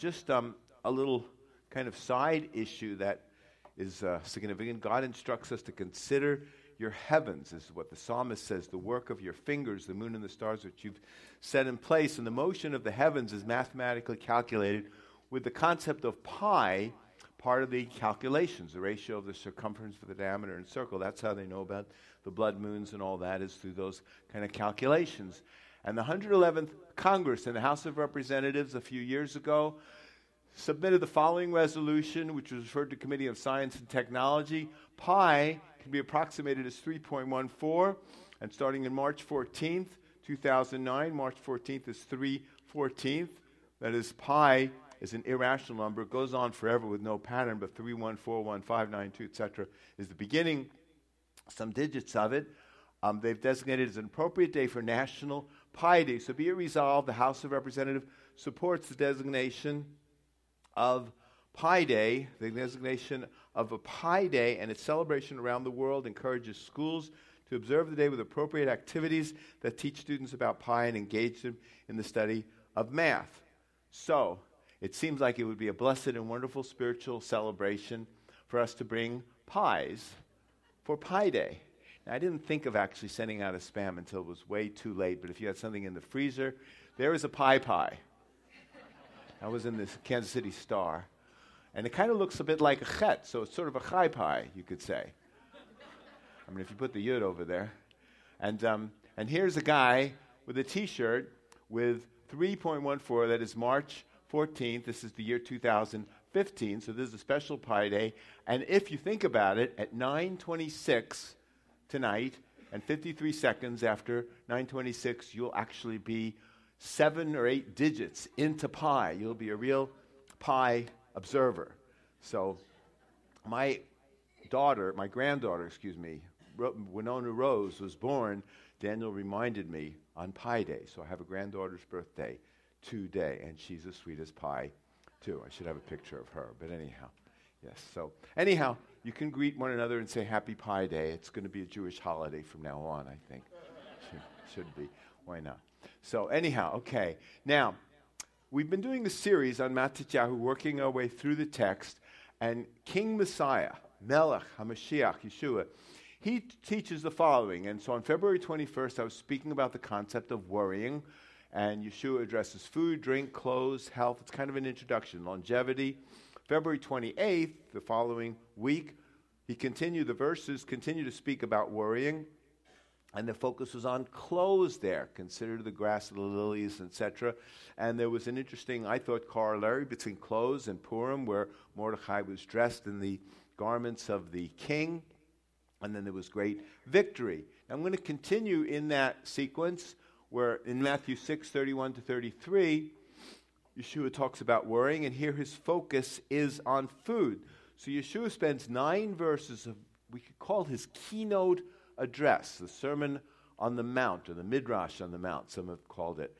Just a little kind of side issue that is significant. God instructs us to consider your heavens, is what the psalmist says, the work of your fingers, the moon and the stars which you've set in place. And the motion of the heavens is mathematically calculated with the concept of pi, part of the calculations, the ratio of the circumference for the diameter and circle. That's how they know about the blood moons and all that, is through those kind of calculations. And the 111th Congress in the House of Representatives a few years ago submitted the following resolution, which was referred to Committee of Science and Technology. Pi can be approximated as 3.14, and starting in March 14th, 2009, March 14th is 3/14. That is, pi is an irrational number. It goes on forever with no pattern, but 3141592, etc. is the beginning, some digits of it. They've designated as an appropriate day for National Pi Day. So be it resolved, the House of Representatives supports the designation of Pi Day. The designation of a Pi Day and its celebration around the world encourages schools to observe the day with appropriate activities that teach students about pi and engage them in the study of math. So it seems like it would be a blessed and wonderful spiritual celebration for us to bring pies for Pi Day. Now, I didn't think of actually sending out a spam until it was way too late, but if you had something in the freezer, there is a pie. I was in this Kansas City Star, and it kind of looks a bit like a chet, so it's sort of a chai pie, you could say. I mean, if you put the yud over there. And here's a guy with a T-shirt with 3.14, that is March 14th. This is the year 2015, so this is a special Pi Day. And if you think about it, at 9:26 tonight, and 53 seconds after 9:26, you'll actually be 7 or 8 digits into pi. You'll be a real pi observer. So my granddaughter, Winona Rose, was born, Daniel reminded me, on Pi Day. So I have a granddaughter's birthday today, and she's as sweet as pie, too. I should have a picture of her, but anyhow. Yes, so anyhow, you can greet one another and say Happy Pi Day. It's going to be a Jewish holiday from now on, I think. Should be. Why not? So anyhow, okay. Now, we've been doing a series on Matityahu, working our way through the text, and King Messiah, Melech HaMashiach, Yeshua, he teaches the following. And so on February 21st, I was speaking about the concept of worrying, and Yeshua addresses food, drink, clothes, health. It's kind of an introduction, longevity. February 28th, the following week, the verses continue to speak about worrying, and the focus was on clothes there. Consider the grass of the lilies, etc. And there was an interesting, I thought, corollary between clothes and Purim, where Mordechai was dressed in the garments of the king, and then there was great victory. I'm going to continue in that sequence, where in Matthew 6:31-33, Yeshua talks about worrying, and here his focus is on food. So Yeshua spends 9 verses of, we could call his keynote address, the Sermon on the Mount, or the Midrash on the Mount, some have called it.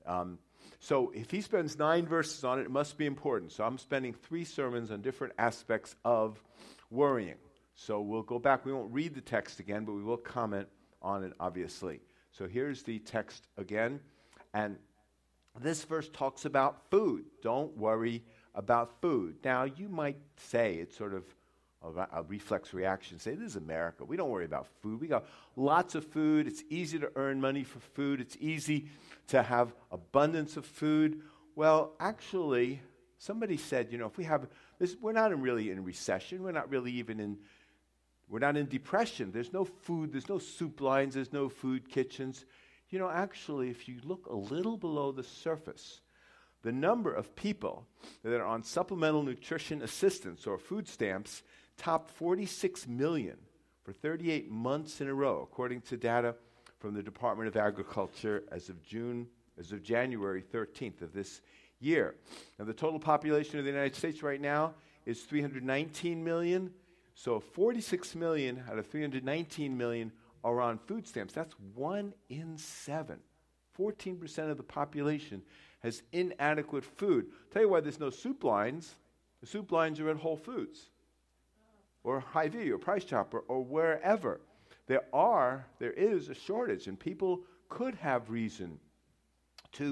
So if he spends 9 verses on it, it must be important. So I'm spending 3 sermons on different aspects of worrying. So we'll go back. We won't read the text again, but we will comment on it, obviously. So here's the text again. And this verse talks about food. Don't worry about food. Now, you might say it's sort of a reflex reaction. Say, this is America. We don't worry about food. We got lots of food. It's easy to earn money for food. It's easy to have abundance of food. Well, actually, somebody said, if we have this, we're not really in recession. We're not really we're not in depression. There's no food. There's no soup lines. There's no food kitchens. Actually, if you look a little below the surface, the number of people that are on supplemental nutrition assistance or food stamps topped 46 million for 38 months in a row, according to data from the Department of Agriculture as of January 13th of this year. Now, the total population of the United States right now is 319 million. So 46 million out of 319 million are on food stamps. That's 1 in 7. 14% of the population has inadequate food. Tell you why there's no soup lines. The soup lines are at Whole Foods or Hy-Vee or Price Chopper or wherever. There is a shortage, and people could have reason to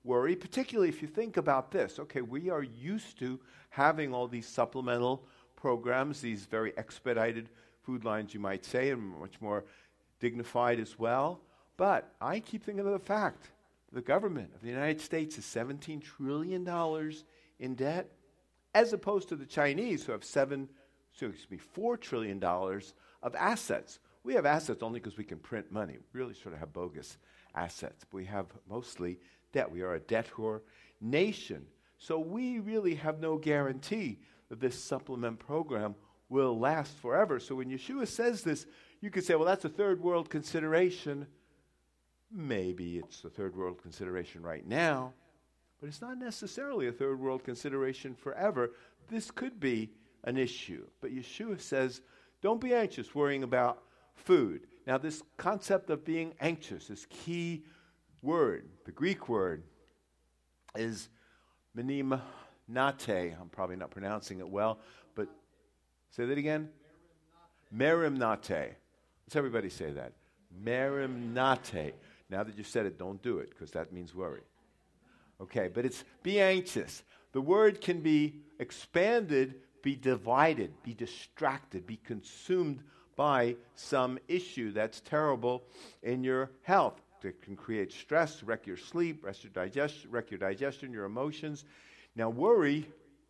worry, particularly if you think about this. Okay, we are used to having all these supplemental programs, these very expedited food lines, you might say, and much more dignified as well. But I keep thinking of the fact the government of the United States is $17 trillion in debt, as opposed to the Chinese, who have $4 trillion of assets. We have assets only because we can print money. We really sort of have bogus assets. But we have mostly debt. We are a debt-poor nation. So we really have no guarantee that this supplement program will last forever. So when Yeshua says this, you could say, well, that's a third world consideration. Maybe it's a third world consideration right now, but it's not necessarily a third world consideration forever. This could be an issue. But Yeshua says, don't be anxious worrying about food. Now, this concept of being anxious, this key word, the Greek word, is merimnate. I'm probably not pronouncing it well, but say that again. Merimnate. Let's everybody say that. Merimnate. Now that you said it, don't do it, because that means worry. Okay, but it's be anxious. The word can be expanded, be divided, be distracted, be consumed by some issue that's terrible in your health. It can create stress, wreck your sleep, wreck your digestion, your emotions. Now, worry,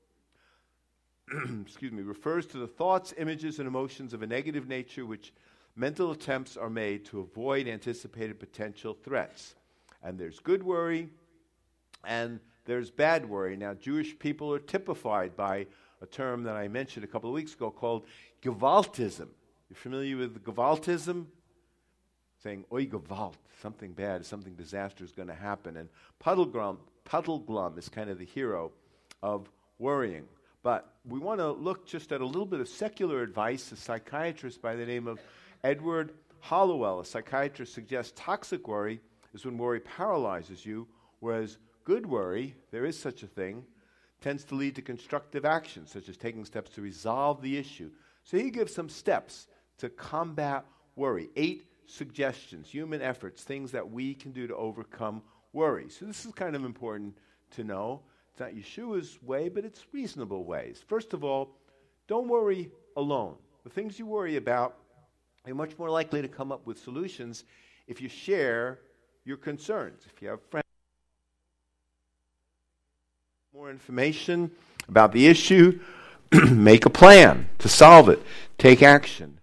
refers to the thoughts, images, and emotions of a negative nature which mental attempts are made to avoid anticipated potential threats. And there's good worry, and there's bad worry. Now, Jewish people are typified by a term that I mentioned a couple of weeks ago called Gewaltism. You familiar with Gewaltism? Saying, oi Gewalt, something bad, something disaster is going to happen. And Puddleglum is kind of the hero of worrying. But we want to look just at a little bit of secular advice. A psychiatrist by the name of Edward Hallowell, a psychiatrist, suggests toxic worry is when worry paralyzes you, whereas good worry, there is such a thing, tends to lead to constructive action, such as taking steps to resolve the issue. So he gives some steps to combat worry. 8 suggestions, human efforts, things that we can do to overcome worry. So this is kind of important to know. It's not Yeshua's way, but it's reasonable ways. First of all, don't worry alone. The things you worry about, you're much more likely to come up with solutions if you share your concerns. If you have friends, more information about the issue, make a plan to solve it. Take action.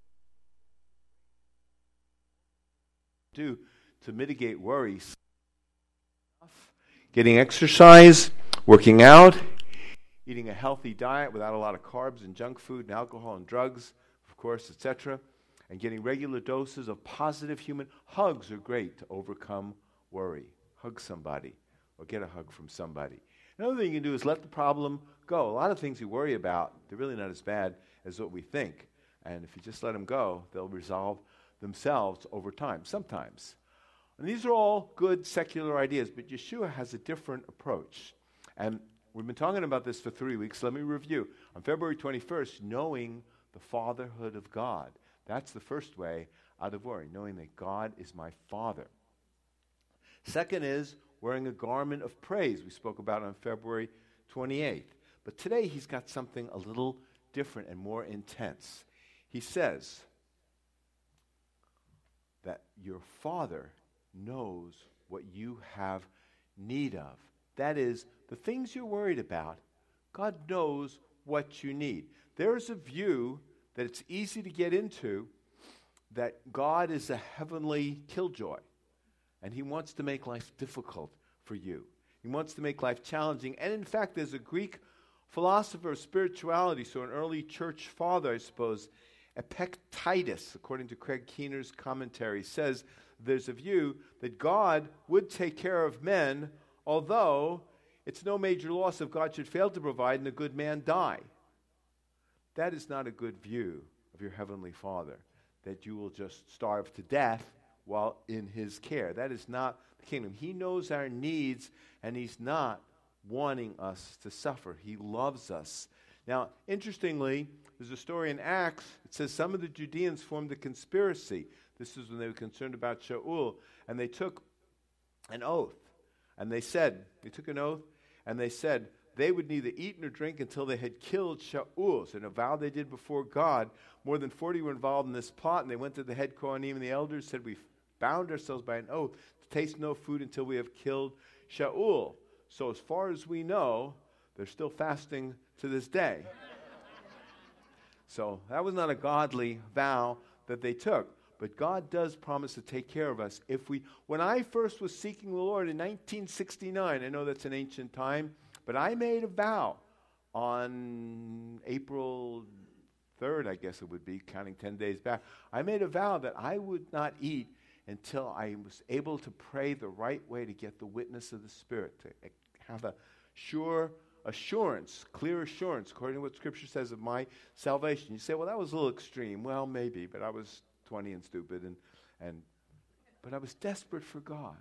Do to mitigate worries. Getting exercise, working out, eating a healthy diet without a lot of carbs and junk food and alcohol and drugs, of course, etc., and getting regular doses of positive human hugs are great to overcome worry. Hug somebody or get a hug from somebody. Another thing you can do is let the problem go. A lot of things you worry about, they're really not as bad as what we think. And if you just let them go, they'll resolve themselves over time, sometimes. And these are all good secular ideas, but Yeshua has a different approach. And we've been talking about this for 3 weeks. Let me review. On February 21st, knowing the fatherhood of God. That's the first way out of worry, knowing that God is my Father. Second is wearing a garment of praise. We spoke about it on February 28th. But today he's got something a little different and more intense. He says that your Father knows what you have need of. That is, the things you're worried about, God knows what you need. There is a view that it's easy to get into that God is a heavenly killjoy, and he wants to make life difficult for you. He wants to make life challenging. And in fact, there's a Greek philosopher of spirituality, so an early church father, I suppose, Epictetus, according to Craig Keener's commentary, says there's a view that God would take care of men, although it's no major loss if God should fail to provide and a good man die. That is not a good view of your heavenly Father, that you will just starve to death while in his care. That is not the kingdom. He knows our needs, and he's not wanting us to suffer. He loves us. Now, interestingly, there's a story in Acts. It says some of the Judeans formed a conspiracy. This is when they were concerned about Shaul, and they took an oath. And they took an oath, and they said they would neither eat nor drink until they had killed Shaul. So in a vow they did before God, more than 40 were involved in this plot, and they went to the head Kohanim, and the elders said, we bound ourselves by an oath to taste no food until we have killed Shaul. So as far as we know, they're still fasting to this day. So that was not a godly vow that they took. But God does promise to take care of us when I first was seeking the Lord in 1969, I know that's an ancient time, but I made a vow on April 3rd, I guess it would be, counting 10 days back. I made a vow that I would not eat until I was able to pray the right way to get the witness of the Spirit, to have a sure assurance, clear assurance, according to what Scripture says of my salvation. You say, well, that was a little extreme. Well, maybe, but I was 20 and stupid, but I was desperate for God.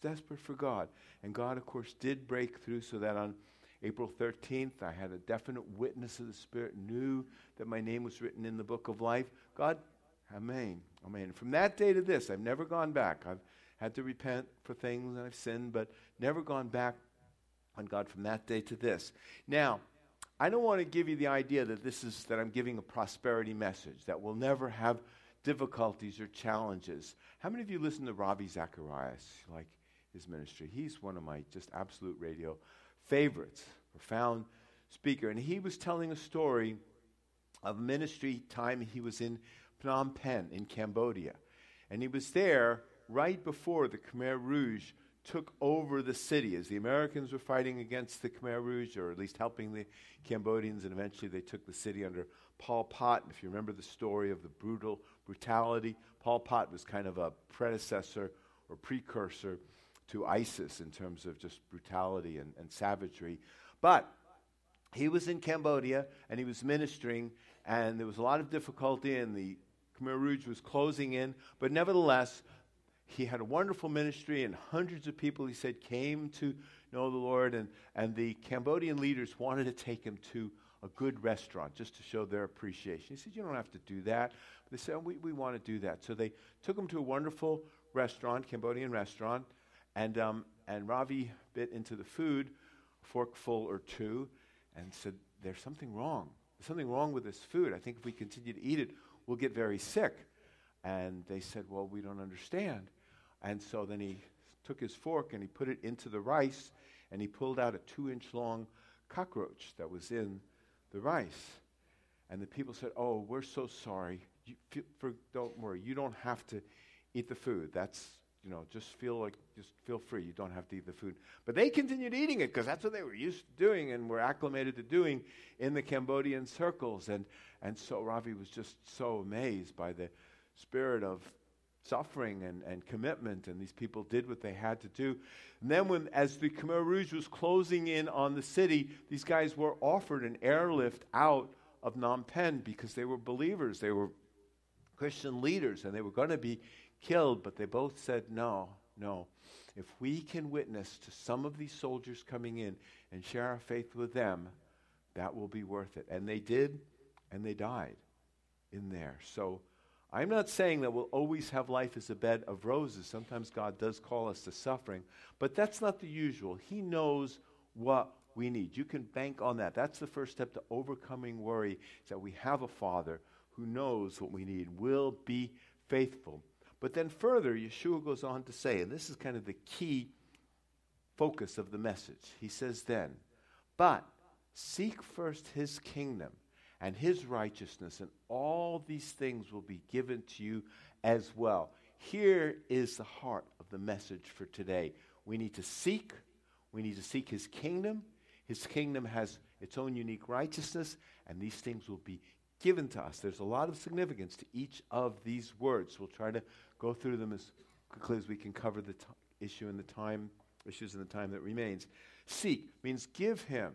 And God, of course, did break through so that on April 13th, I had a definite witness of the Spirit, knew that my name was written in the book of life. God, amen. From that day to this, I've never gone back. I've had to repent for things and I've sinned, but never gone back on God from that day to this. Now, I don't want to give you the idea that I'm giving a prosperity message, that we'll never have difficulties or challenges. How many of you listen to Ravi Zacharias, like his ministry? He's one of my just absolute radio favorites, profound speaker. And he was telling a story of ministry time he was in Phnom Penh in Cambodia. And he was there right before the Khmer Rouge took over the city as the Americans were fighting against the Khmer Rouge, or at least helping the Cambodians, and eventually they took the city under Pol Pot. And if you remember the story of the brutality, Pol Pot was kind of a predecessor or precursor to ISIS in terms of just brutality and savagery. But he was in Cambodia, and he was ministering, and there was a lot of difficulty, and the Khmer Rouge was closing in, but nevertheless, he had a wonderful ministry, and hundreds of people, he said, came to know the Lord, and the Cambodian leaders wanted to take him to a good restaurant just to show their appreciation. He said, you don't have to do that. But they said, we want to do that. So they took him to a wonderful restaurant, Cambodian restaurant, and Ravi bit into the food, a forkful or two, and said, there's something wrong. There's something wrong with this food. I think if we continue to eat it, we'll get very sick. And they said, well, we don't understand. And so then he took his fork and he put it into the rice, and he pulled out a 2-inch long cockroach that was in the rice. And the people said, oh, we're so sorry. Don't worry. You don't have to eat the food. That's, just feel free. You don't have to eat the food. But they continued eating it because that's what they were used to doing and were acclimated to doing in the Cambodian circles. And so Ravi was just so amazed by the spirit of suffering and commitment, and these people did what they had to do. And then as the Khmer Rouge was closing in on the city, these guys were offered an airlift out of Phnom Penh because they were believers, they were Christian leaders, and they were going to be killed, but they both said, no. If we can witness to some of these soldiers coming in and share our faith with them, that will be worth it. And they did, and they died in there. So I'm not saying that we'll always have life as a bed of roses. Sometimes God does call us to suffering, but that's not the usual. He knows what we need. You can bank on that. That's the first step to overcoming worry, is that we have a Father who knows what we need, will be faithful. But then further, Yeshua goes on to say, and this is kind of the key focus of the message. He says then, but seek first his kingdom and his righteousness, and all these things will be given to you as well. Here is the heart of the message for today. We need to seek his kingdom. His kingdom has its own unique righteousness, and these things will be given to us. There's a lot of significance to each of these words. We'll try to go through them as quickly as we can cover the issues in the time that remains. Seek means give him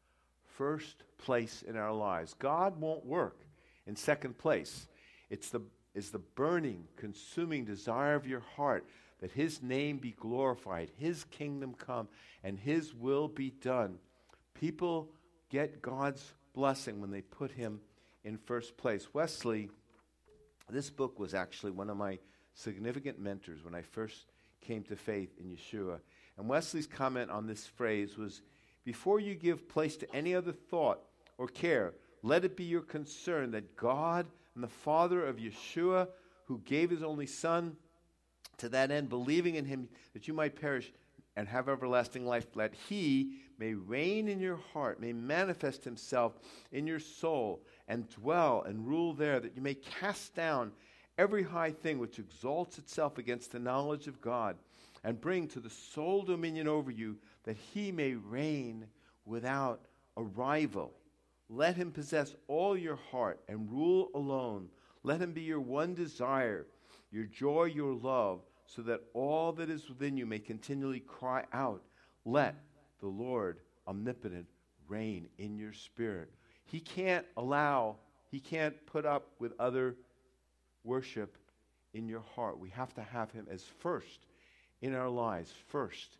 first place in our lives. God won't work in second place. It's the burning, consuming desire of your heart that his name be glorified, his kingdom come, and his will be done. People get God's blessing when they put him in first place. Wesley, this book was actually one of my significant mentors when I first came to faith in Yeshua. And Wesley's comment on this phrase was, before you give place to any other thought or care, let it be your concern that God and the Father of Yeshua, who gave his only Son, to that end, believing in him that you might perish and have everlasting life, let he may reign in your heart, may manifest himself in your soul, and dwell and rule there, that you may cast down every high thing which exalts itself against the knowledge of God, and bring to the soul dominion over you, that he may reign without a rival. Let him possess all your heart and rule alone. Let him be your one desire, your joy, your love, so that all that is within you may continually cry out, let the Lord omnipotent reign in your spirit. He can't put up with other worship in your heart. We have to have him as first in our lives. First.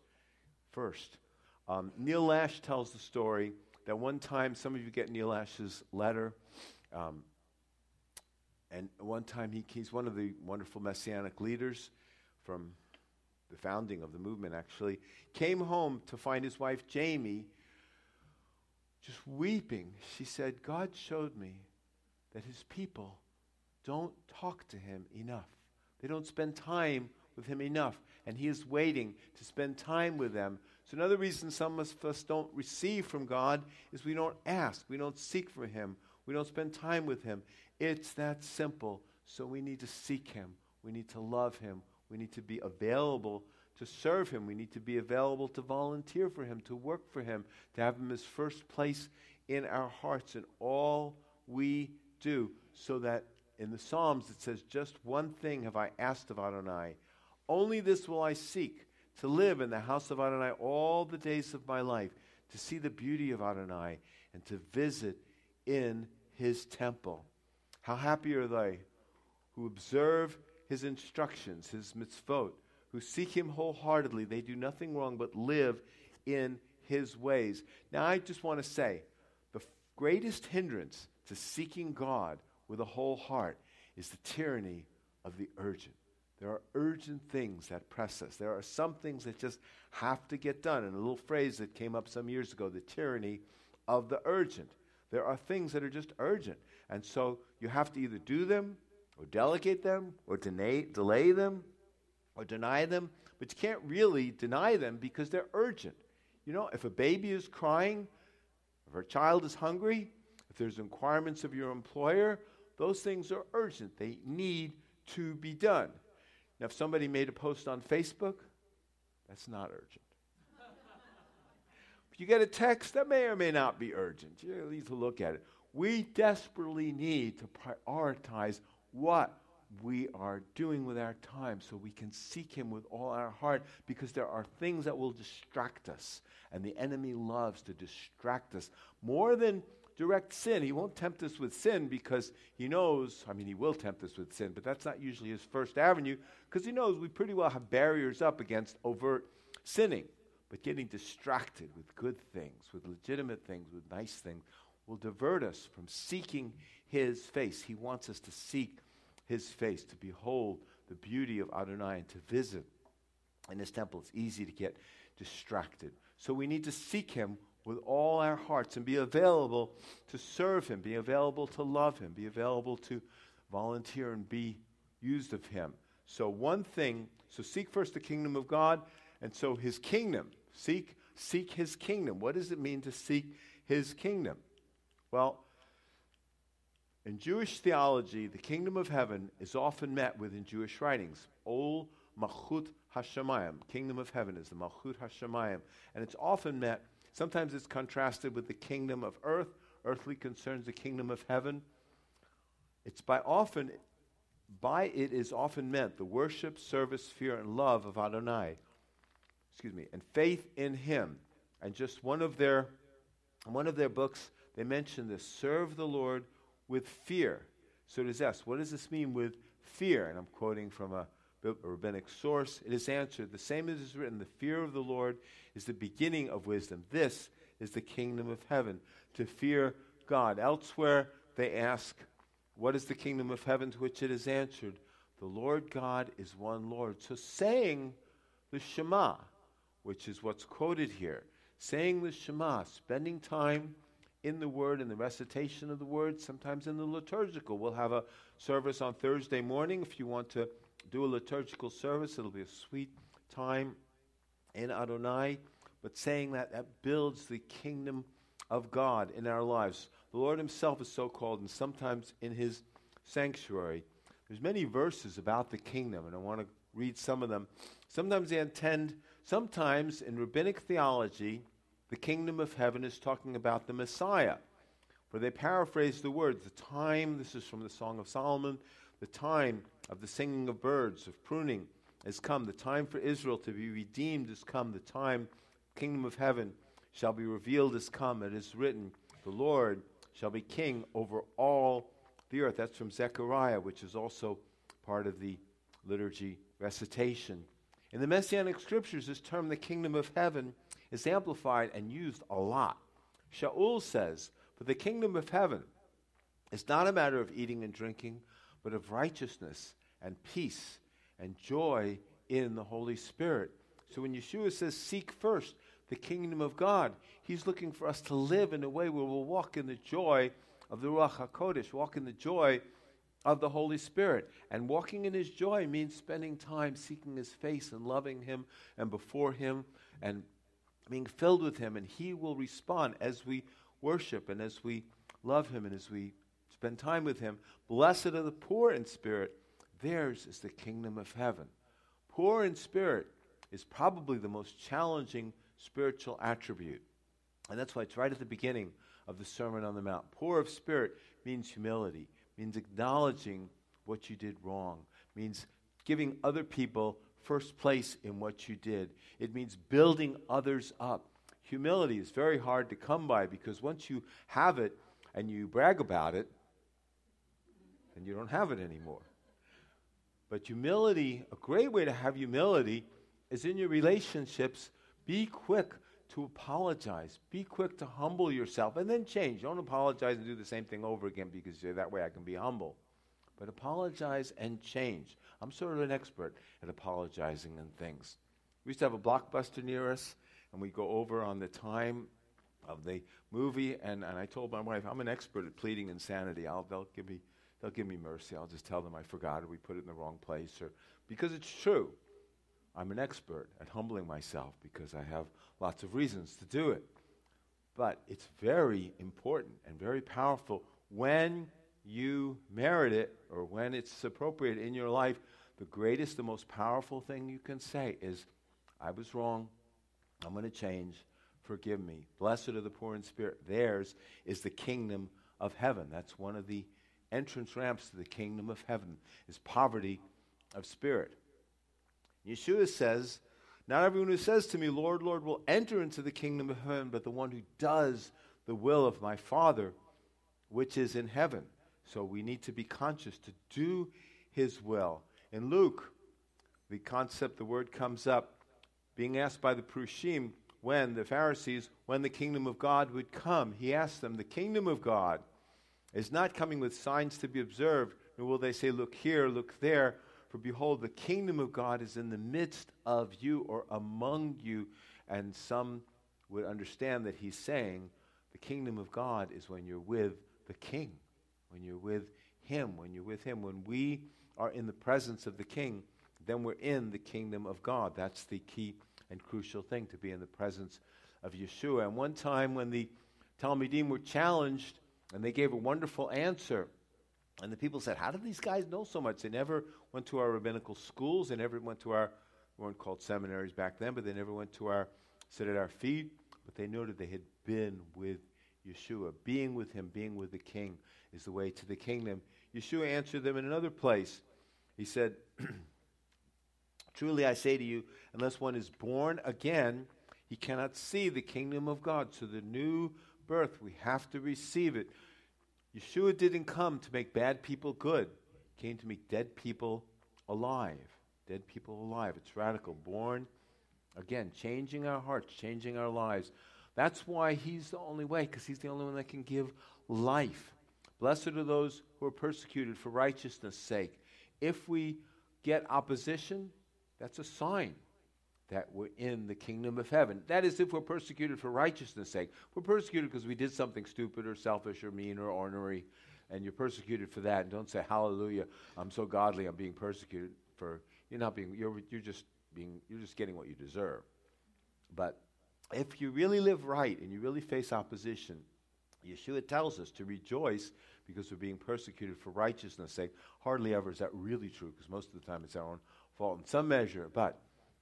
Neil Lash tells the story that one time, some of you get Neil Lash's letter, and one time he's one of the wonderful Messianic leaders from the founding of the movement, actually, came home to find his wife Jamie just weeping. She said, God showed me that his people don't talk to him enough. They don't spend time with him enough, and he is waiting to spend time with them. So another reason some of us don't receive from God is we don't ask, we don't seek for him, we don't spend time with him. It's that simple. So we need to seek him, we need to love him, we need to be available to serve him, we need to be available to volunteer for him, to work for him, to have him as first place in our hearts in all we do, so that in the Psalms it says, just one thing have I asked of Adonai, only this will I seek, to live in the house of Adonai all the days of my life, to see the beauty of Adonai, and to visit in his temple. How happy are they who observe his instructions, his mitzvot, who seek him wholeheartedly. They do nothing wrong but live in his ways. Now I just want to say, the greatest hindrance to seeking God with a whole heart is the tyranny of the urgent. There are urgent things that press us. There are some things that just have to get done. And a little phrase that came up some years ago, the tyranny of the urgent. There are things that are just urgent. And so you have to either do them, or delegate them, or delay them, or deny them. But you can't really deny them because they're urgent. You know, if a baby is crying, if a child is hungry, if there's requirements of your employer, those things are urgent. They need to be done. Now, if somebody made a post on Facebook, that's not urgent. If you get a text, that may or may not be urgent. You need to look at it. We desperately need to prioritize what we are doing with our time so we can seek him with all our heart, because there are things that will distract us, and the enemy loves to distract us more than direct sin. He won't tempt us with sin because he knows, he will tempt us with sin, but that's not usually his first avenue, because he knows we pretty well have barriers up against overt sinning. But getting distracted with good things, with legitimate things, with nice things, will divert us from seeking his face. He wants us to seek his face, to behold the beauty of Adonai, and to visit in his temple. It's easy to get distracted. So we need to seek him with all our hearts and be available to serve him, be available to love him, be available to volunteer and be used of him. So seek first the kingdom of God, and so his kingdom. Seek his kingdom. What does it mean to seek his kingdom? Well, in Jewish theology, the kingdom of heaven is often met with, in Jewish writings, Ol Malchut Hashamayim. Kingdom of heaven is the Malchut Hashamayim. And it's often met, sometimes it's contrasted with the kingdom of earth, earthly concerns, the kingdom of heaven. By it is often meant the worship, service, fear, and love of Adonai. And faith in him. And just one of their books, they mention this: serve the Lord with fear. So it is asked, what does this mean with fear? And I'm quoting from a rabbinic source. It is answered, the same as is written, the fear of the Lord is the beginning of wisdom. This is the kingdom of heaven, to fear God. Elsewhere, they ask, what is the kingdom of heaven? To which it is answered, the Lord God is one Lord. So saying the Shema which is what's quoted here. Saying the Shema, spending time in the Word, in the recitation of the Word, sometimes in the liturgical. We'll have a service on Thursday morning. If you want to do a liturgical service, it'll be a sweet time in Adonai. But saying that builds the kingdom of God in our lives. The Lord himself is so called, and sometimes in his sanctuary. There's many verses about the kingdom, and I want to read some of them. Sometimes in rabbinic theology, the kingdom of heaven is talking about the Messiah. For they paraphrase the words, the time, this is from the Song of Solomon, the time of the singing of birds, of pruning, has come. The time for Israel to be redeemed has come. The time, kingdom of heaven, shall be revealed has come. It is written, the Lord shall be king over all the earth. That's from Zechariah, which is also part of the liturgy recitation. In the Messianic scriptures, this term, the kingdom of heaven, is amplified and used a lot. Shaul says, for the kingdom of heaven is not a matter of eating and drinking, but of righteousness and peace and joy in the Holy Spirit. So when Yeshua says, seek first the kingdom of God, he's looking for us to live in a way where we'll walk in the joy of the Ruach HaKodesh, walk in the joy of the Holy Spirit. And walking in his joy means spending time seeking his face and loving him and before him and being filled with him. And he will respond as we worship and as we love him and as we spend time with him. Blessed are the poor in spirit. Theirs is the kingdom of heaven. Poor in spirit is probably the most challenging spiritual attribute. And that's why it's right at the beginning of the Sermon on the Mount. Poor of spirit means humility, means acknowledging what you did wrong, means giving other people first place in what you did. It means building others up. Humility is very hard to come by because once you have it and you brag about it, then you don't have it anymore. But humility, a great way to have humility is in your relationships. Be quick to apologize. Be quick to humble yourself and then change. Don't apologize and do the same thing over again because that way I can be humble. But apologize and change. I'm sort of an expert at apologizing and things. We used to have a Blockbuster near us, and we go over on the time of the movie, and I told my wife, I'm an expert at pleading insanity. They'll give me mercy. I'll just tell them I forgot or we put it in the wrong place. Or because it's true. I'm an expert at humbling myself because I have lots of reasons to do it. But it's very important and very powerful when you merit it or when it's appropriate in your life. The greatest, the most powerful thing you can say is, I was wrong. I'm going to change. Forgive me. Blessed are the poor in spirit. Theirs is the kingdom of heaven. That's one of the entrance ramps to the kingdom of heaven, is poverty of spirit. Yeshua says, not everyone who says to me, Lord, Lord, will enter into the kingdom of heaven, but the one who does the will of my Father, which is in heaven. So we need to be conscious to do his will. In Luke, the concept, the word comes up, being asked by the Prushim, when the Pharisees, when the kingdom of God would come. He asked them, the kingdom of God is not coming with signs to be observed, nor will they say, look here, look there. For behold, the kingdom of God is in the midst of you or among you. And some would understand that he's saying the kingdom of God is when you're with the king, when you're with him, when you're with him. When we are in the presence of the king, then we're in the kingdom of God. That's the key and crucial thing, to be in the presence of Yeshua. And one time when the Talmidim were challenged, and they gave a wonderful answer, and the people said, how did these guys know so much? They never went to our rabbinical schools. They never went to our, we weren't called seminaries back then, but they never went to our, sit at our feet. But they noted they had been with Yeshua. Being with him, being with the king is the way to the kingdom. Yeshua answered them in another place. He said, truly I say to you, unless one is born again, he cannot see the kingdom of God. So the new birth, we have to receive it. Yeshua didn't come to make bad people good. He came to make dead people alive. Dead people alive. It's radical. Born again, changing our hearts, changing our lives. That's why he's the only way, because he's the only one that can give life. Blessed are those who are persecuted for righteousness' sake. If we get opposition, that's a sign that we're in the kingdom of heaven. That is, if we're persecuted for righteousness' sake. We're persecuted because we did something stupid or selfish or mean or ornery, and you're persecuted for that. And don't say, hallelujah, I'm so godly, I'm being persecuted for. You're just getting what you deserve. But if you really live right and you really face opposition, Yeshua tells us to rejoice because we're being persecuted for righteousness' sake. Hardly ever is that really true, because most of the time it's our own fault in some measure. But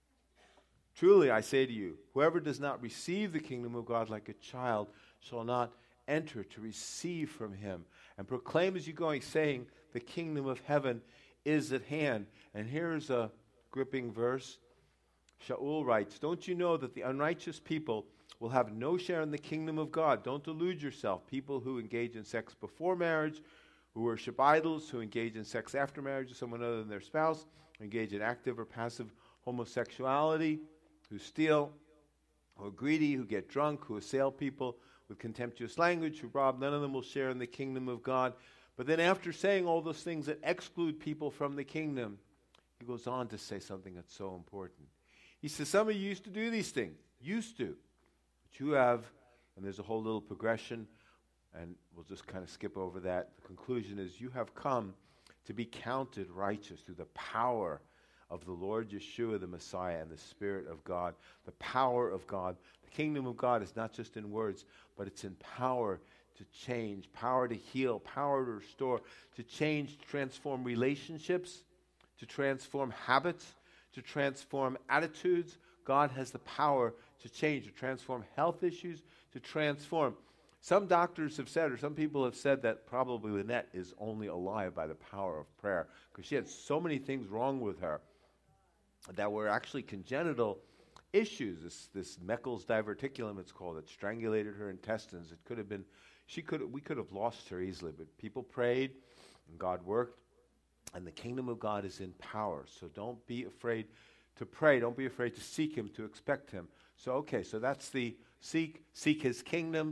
truly I say to you, whoever does not receive the kingdom of God like a child shall not enter to receive from him. And proclaim as you go, saying, the kingdom of heaven is at hand. And here's a gripping verse. Shaul writes, don't you know that the unrighteous people will have no share in the kingdom of God? Don't delude yourself. People who engage in sex before marriage, who worship idols, who engage in sex after marriage with someone other than their spouse, who engage in active or passive homosexuality, who steal, who are greedy, who get drunk, who assail people with contemptuous language, who rob, none of them will share in the kingdom of God. But then after saying all those things that exclude people from the kingdom, he goes on to say something that's so important. He says, some of you used to do these things. Used to. But you have, and there's a whole little progression, and we'll just kind of skip over that. The conclusion is, you have come to be counted righteous through the power of the Lord Yeshua, the Messiah, and the Spirit of God. The power of God. The kingdom of God is not just in words, but it's in power to change, power to heal, power to restore, to change, to transform relationships, to transform habits, to transform attitudes. God has the power to change, to transform health issues, to transform. Some doctors have said, or some people have said, that probably Lynette is only alive by the power of prayer, because she had so many things wrong with her that were actually congenital issues. This Meckel's diverticulum, it's called, that strangulated her intestines. It could have been, we could have lost her easily, but people prayed, and God worked. And the kingdom of God is in power. So don't be afraid to pray. Don't be afraid to seek him, to expect him. So that's the seek his kingdom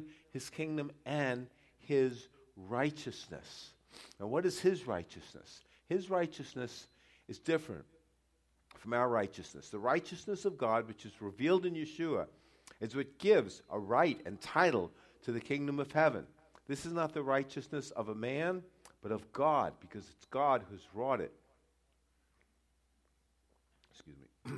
and his righteousness. Now, what is his righteousness? His righteousness is different from our righteousness. The righteousness of God, which is revealed in Yeshua, is what gives a right and title to the kingdom of heaven. This is not the righteousness of a man, but of God, because it's God who's wrought it. Excuse me.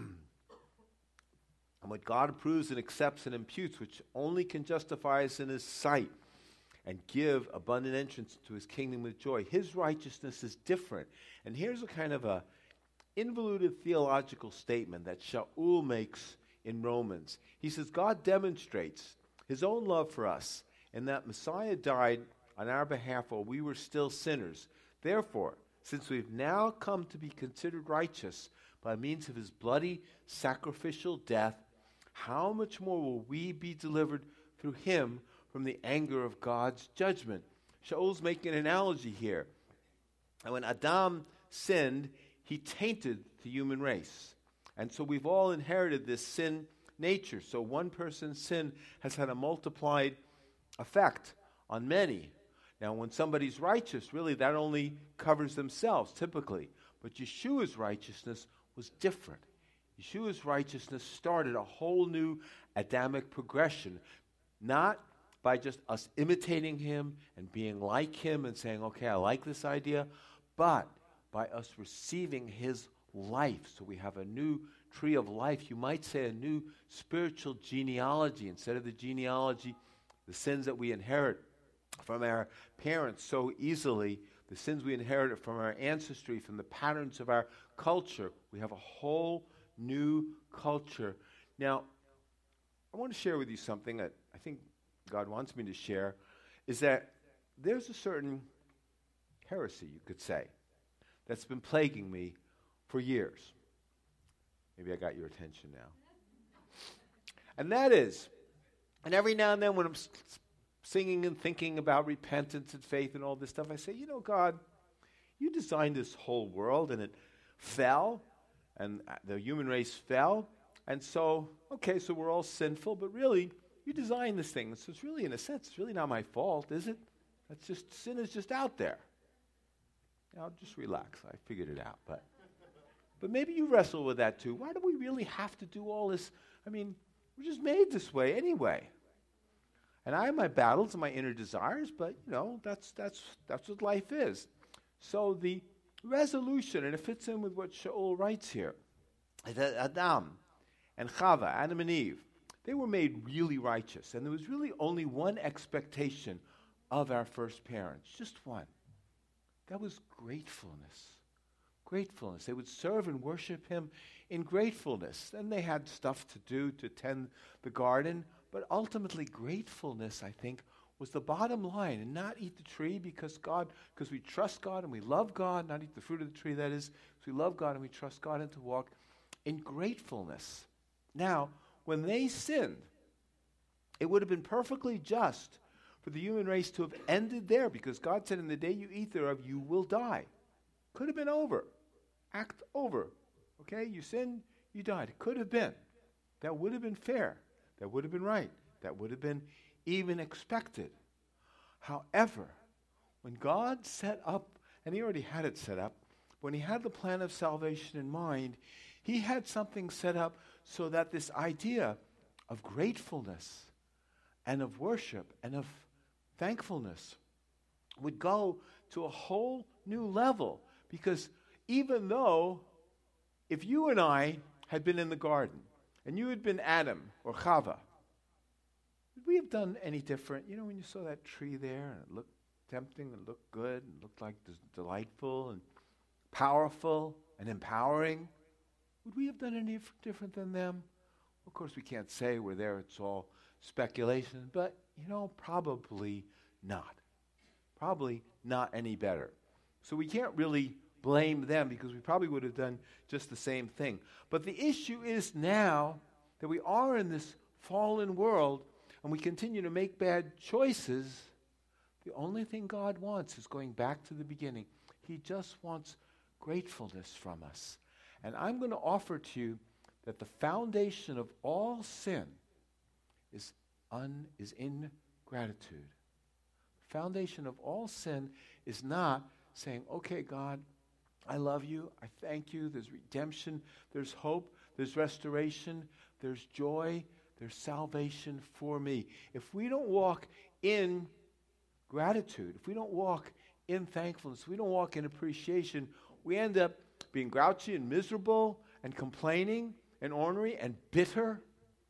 And what God approves and accepts and imputes, which only can justify us in his sight and give abundant entrance to his kingdom with joy. His righteousness is different. And here's a kind of a involuted theological statement that Shaul makes in Romans. He says, God demonstrates his own love for us in that Messiah died on our behalf while we were still sinners. Therefore, since we've now come to be considered righteous by means of his bloody sacrificial death, how much more will we be delivered through him from the anger of God's judgment? Shaul's making an analogy here. And when Adam sinned, he tainted the human race. And so we've all inherited this sin nature. So one person's sin has had a multiplied effect on many. Now, when somebody's righteous, really that only covers themselves, typically. But Yeshua's righteousness was different. Yeshua's righteousness started a whole new Adamic progression, not by just us imitating him and being like him and saying, okay, I like this idea, but by us receiving his life. So we have a new tree of life. You might say a new spiritual genealogy. Instead of the genealogy, the sins that we inherit from our parents so easily, the sins we inherited from our ancestry, from the patterns of our culture, we have a whole new culture. Now, I want to share with you something that I think God wants me to share, is that there's a certain heresy, you could say, that's been plaguing me for years. Maybe I got your attention now. And that is, and every now and then when I'm singing and thinking about repentance and faith and all this stuff, I say, you know, God, you designed this whole world and it fell, and the human race fell, and so, okay, so we're all sinful, but really, you designed this thing, so it's really, in a sense, it's really not my fault, is it? That's just, sin is just out there. Now, just relax, I figured it out, but But maybe you wrestle with that too. Why do we really have to do all this? I mean, we're just made this way anyway. And I have my battles and my inner desires, but that's what life is. So the resolution, and it fits in with what Shaul writes here, is that Adam and Chava, Adam and Eve, they were made really righteous. And there was really only one expectation of our first parents, just one. That was gratefulness. Gratefulness. They would serve and worship him in gratefulness. Then they had stuff to do to tend the garden, but ultimately gratefulness, I think, was the bottom line, and not eat the tree because we trust God and we love God, not eat the fruit of the tree, that is, because we love God and we trust God, and to walk in gratefulness. Now, when they sinned, it would have been perfectly just for the human race to have ended there, because God said, in the day you eat thereof, you will die. Could have been over. Act over. Okay, you sinned, you died. It could have been. That would have been fair. That would have been right. That would have been even expected. However, when God set up, and he already had it set up, when he had the plan of salvation in mind, he had something set up so that this idea of gratefulness and of worship and of thankfulness would go to a whole new level. Because even though, if you and I had been in the garden, and you had been Adam or Chava, would we have done any different? When you saw that tree there, and it looked tempting, and looked good, and looked like delightful, and powerful, and empowering, would we have done any different than them? Of course, we can't say we're there. It's all speculation. But, probably not. Probably not any better. So we can't really blame them, because we probably would have done just the same thing. But the issue is now that we are in this fallen world and we continue to make bad choices. The only thing God wants is going back to the beginning. He just wants gratefulness from us. And I'm going to offer to you that the foundation of all sin is ingratitude. The foundation of all sin is not saying, okay, God, I love you, I thank you, there's redemption, there's hope, there's restoration, there's joy, there's salvation for me. If we don't walk in gratitude, if we don't walk in thankfulness, if we don't walk in appreciation, we end up being grouchy and miserable and complaining and ornery and bitter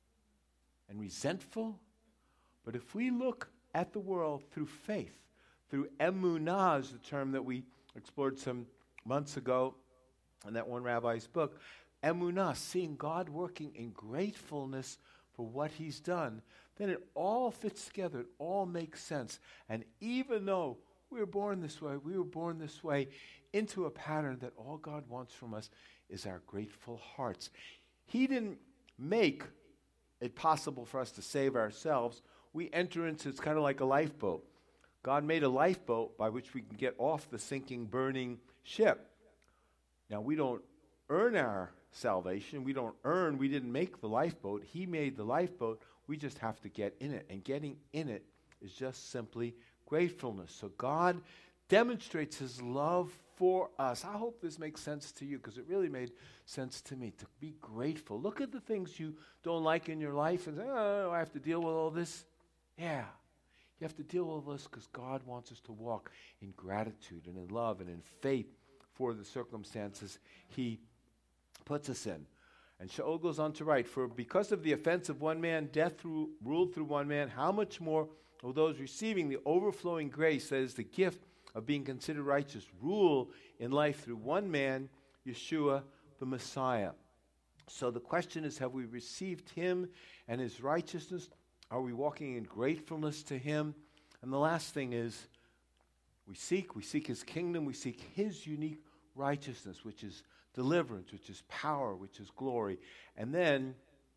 and resentful. But if we look at the world through faith, through emunah is the term that we explored some months ago in that one rabbi's book, emunah, seeing God working in gratefulness for what he's done, then it all fits together, it all makes sense. And even though we were born this way into a pattern that all God wants from us is our grateful hearts. He didn't make it possible for us to save ourselves. We enter into, it's kind of like a lifeboat. God made a lifeboat by which we can get off the sinking, burning ship. Now, we don't earn our salvation. We didn't make the lifeboat. He made the lifeboat. We just have to get in it. And getting in it is just simply gratefulness. So God demonstrates his love for us. I hope this makes sense to you, because it really made sense to me, to be grateful. Look at the things you don't like in your life and say, oh, I have to deal with all this. Yeah. You have to deal with all this because God wants us to walk in gratitude and in love and in faith for the circumstances he puts us in. And Shaul goes on to write, for because of the offense of one man, death ruled through one man, how much more will those receiving the overflowing grace, that is the gift of being considered righteous, rule in life through one man, Yeshua the Messiah. So the question is, have we received him and his righteousness? Are we walking in gratefulness to him? And the last thing is, we seek his kingdom, we seek his unique righteousness, which is deliverance, which is power, which is glory. And then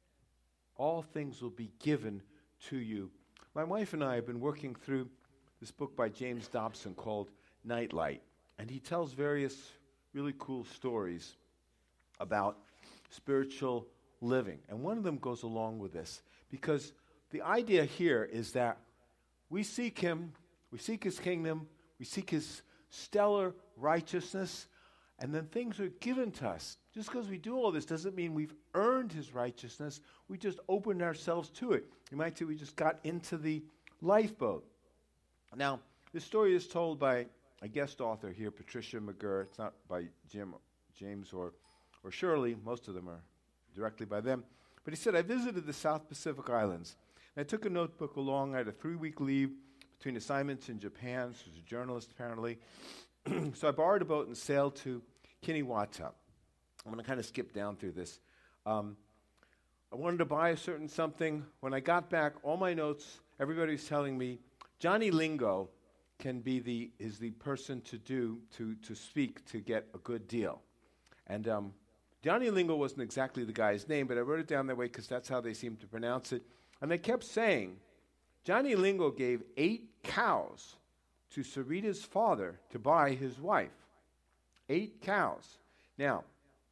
all things will be given to you. My wife and I have been working through this book by James Dobson called Nightlight. And he tells various really cool stories about spiritual living. And one of them goes along with this, because the idea here is that we seek him, we seek his kingdom, we seek his stellar righteousness, And then things are given to us. Just because we do all this doesn't mean we've earned his righteousness. We just opened ourselves to it. You might say we just got into the lifeboat. Now, this story is told by a guest author here, Patricia McGurr. It's not by James or Shirley. Most of them are directly by them. But he said, I visited the South Pacific Islands. And I took a notebook along. I had a 3-week leave between assignments in Japan. She was a journalist, apparently. So I borrowed a boat and sailed to Kiniwata. I'm going to kind of skip down through this. I wanted to buy a certain something. When I got back, all my notes, everybody was telling me, Johnny Lingo is the person to speak to get a good deal. And Johnny Lingo wasn't exactly the guy's name, but I wrote it down that way because that's how they seemed to pronounce it. And they kept saying, Johnny Lingo gave 8 cows to Sarita's father to buy his wife. 8 cows. Now,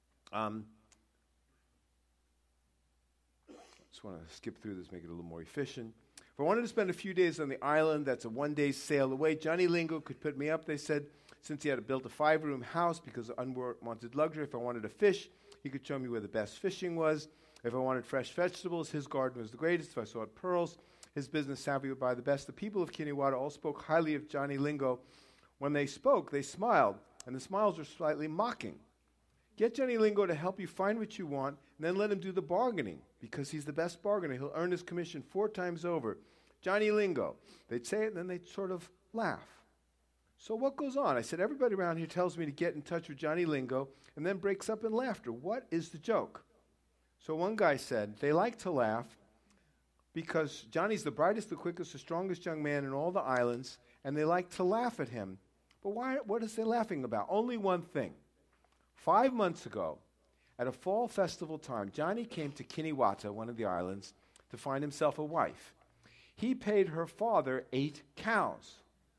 just want to skip through this, make it a little more efficient. If I wanted to spend a few days on the island, that's a 1-day sail away, Johnny Lingo could put me up, they said, since he had built a 5-room house because of unwanted luxury. If I wanted to fish, he could show me where the best fishing was. If I wanted fresh vegetables, his garden was the greatest. If I sought pearls, his business savvy would buy the best. The people of Kiniwata all spoke highly of Johnny Lingo. When they spoke, they smiled, and the smiles were slightly mocking. Get Johnny Lingo to help you find what you want, and then let him do the bargaining, because he's the best bargainer. He'll earn his commission 4 times over. Johnny Lingo. They'd say it, and then they'd sort of laugh. So what goes on? I said, everybody around here tells me to get in touch with Johnny Lingo, and then breaks up in laughter. What is the joke? So one guy said, they like to laugh because Johnny's the brightest, the quickest, the strongest young man in all the islands, and they like to laugh at him. But what is they laughing about? Only one thing. 5 months ago, at a fall festival time, Johnny came to Kiniwata, one of the islands, to find himself a wife. He paid her father 8 cows.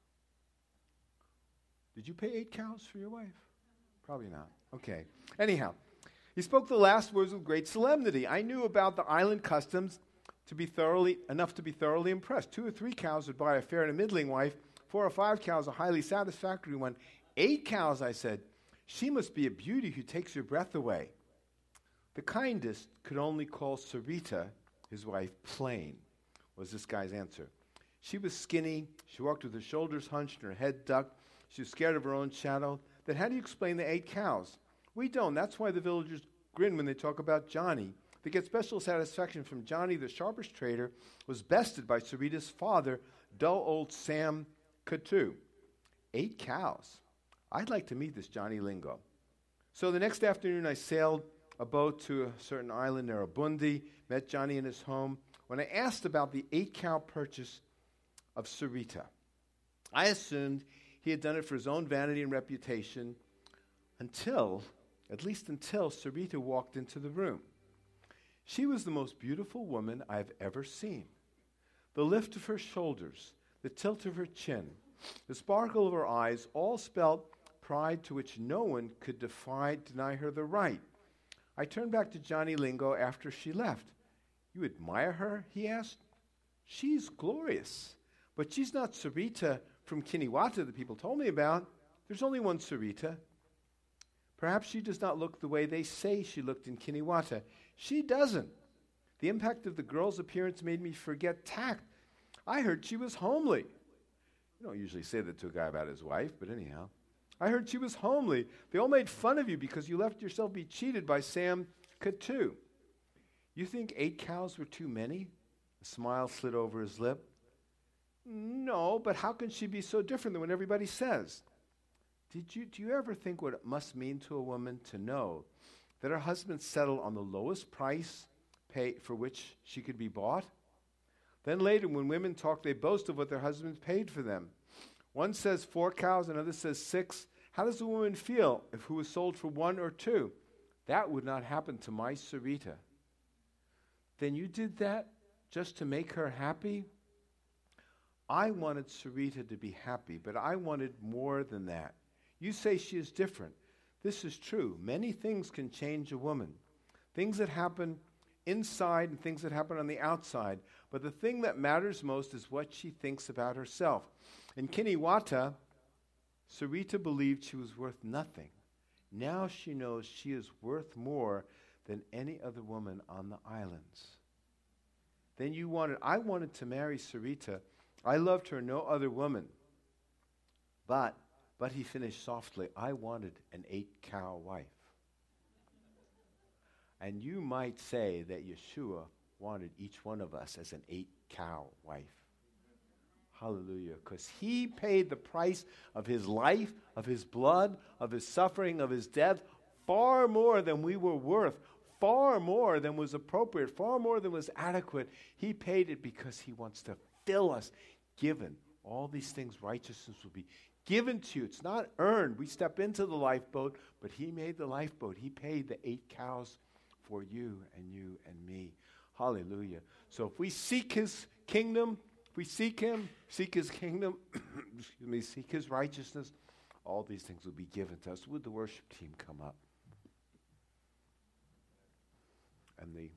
Did you pay 8 cows for your wife? Probably not. Okay. Anyhow, he spoke the last words with great solemnity. I knew about the island customs enough to be thoroughly impressed. 2 or 3 cows would buy a fair and a middling wife. 4 or 5 cows, a highly satisfactory one. 8 cows, I said. She must be a beauty who takes your breath away. The kindest could only call Sarita, his wife, plain, was this guy's answer. She was skinny. She walked with her shoulders hunched and her head ducked. She was scared of her own shadow. Then how do you explain the 8 cows? We don't. That's why the villagers grin when they talk about Johnny. They get special satisfaction from Johnny, the sharpest trader, was bested by Sarita's father, dull old Sam Katu. 8 cows. I'd like to meet this Johnny Lingo. So the next afternoon, I sailed a boat to a certain island near Abundi, met Johnny in his home. When I asked about the 8-cow purchase of Sarita, I assumed he had done it for his own vanity and reputation until Sarita walked into the room. She was the most beautiful woman I've ever seen. The lift of her shoulders, the tilt of her chin, the sparkle of her eyes all spelt pride to which no one could deny her the right. I turned back to Johnny Lingo after she left. You admire her? He asked. She's glorious, but she's not Sarita from Kiniwata that people told me about. There's only one Sarita. Perhaps she does not look the way they say she looked in Kiniwata. She doesn't. The impact of the girl's appearance made me forget tact. I heard she was homely. You don't usually say that to a guy about his wife, but anyhow. I heard she was homely. They all made fun of you because you left yourself be cheated by Sam Katu. You think 8 cows were too many? A smile slid over his lip. No, but how can she be so different than what everybody says? Do you ever think what it must mean to a woman to know that her husband settled on the lowest price for which she could be bought? Then later, when women talk, they boast of what their husbands paid for them. One says 4 cows, another says 6. How does a woman feel if who was sold for 1 or 2? That would not happen to my Sarita. Then you did that just to make her happy? I wanted Sarita to be happy, but I wanted more than that. You say she is different. This is true. Many things can change a woman. Things that happen inside and things that happen on the outside. But the thing that matters most is what she thinks about herself. In Kiniwata, Sarita believed she was worth nothing. Now she knows she is worth more than any other woman on the islands. Then I wanted to marry Sarita. I loved her, no other woman. But he finished softly, I wanted an 8-cow wife. And you might say that Yeshua wanted each one of us as an 8-cow wife. Hallelujah. Because he paid the price of his life, of his blood, of his suffering, of his death, far more than we were worth, far more than was appropriate, far more than was adequate. He paid it because he wants to fill us, given. All these things, righteousness will be given to you. It's not earned. We step into the lifeboat, but he made the lifeboat. He paid the 8 cows for you and me. Hallelujah. So if we seek his kingdom, if we seek him, seek his kingdom, seek his righteousness, all these things will be given to us. Would the worship team come up? And the